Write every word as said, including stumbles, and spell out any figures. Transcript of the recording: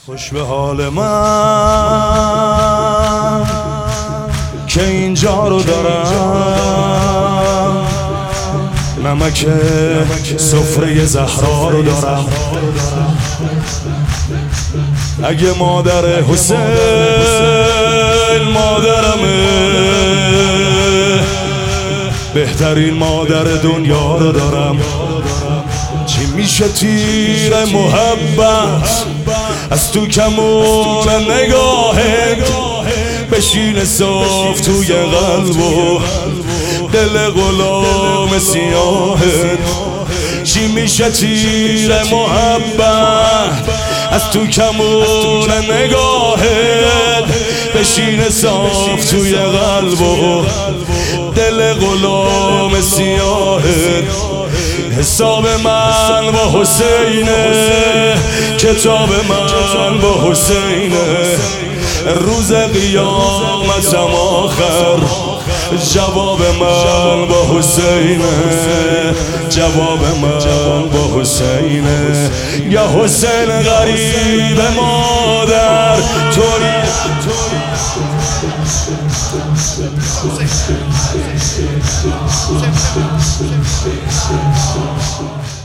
خوش به حال من که اینجا رو دارم، نمک سفره زهرا رو دارم. اگه مادر حسین مادرمه، بهترین مادر دنیا رو دارم. چی میشه تیر محبت از تو کمون نگاهت بشین صاف توی قلب و دل غلام سیاهت. چی میشه تیر محبت از تو کمون نگاهت بشین صاف توی قلب و دل غلام سیاهت. حساب من با حسینه، کتاب من با حسینه، روز قیامتم آخر جواب من با حسینه، جواب من با حسینه. یا حسین غریب مادر توی